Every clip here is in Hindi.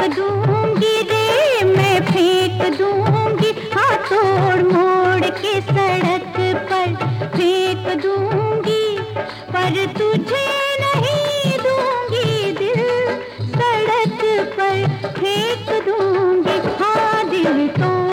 दूंगी रे, मैं फेंक दूंगी, हाँ तोड़ मोड़ के सड़क पर फेंक दूंगी, पर तुझे नहीं दूंगी दिल, सड़क पर फेंक दूंगी। हाँ दिल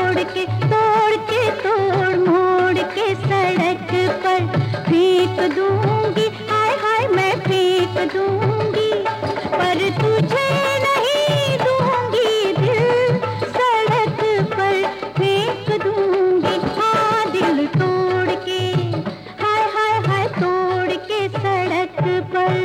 तोड़ मोड़ के सड़क पर फेंक दूंगी, हाय हाय मैं फेंक दूंगी, पर तुझे नहीं दूंगी दिल, सड़क पर फेंक दूंगी। हाँ दिल तोड़ के, हाय हाय हाय तोड़ के सड़क पर।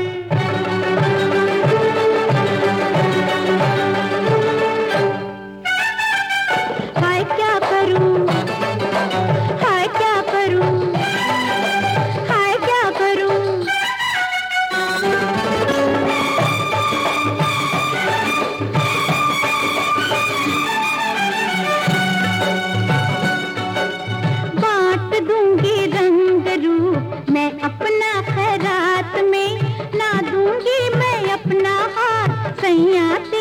हाय क्या करूं, हाय क्या करूं, हाय क्या करूं। बांट दूंगी रंग रूप मैं अपना खैरात में, ना दूंगी मैं अपना हाथ सैया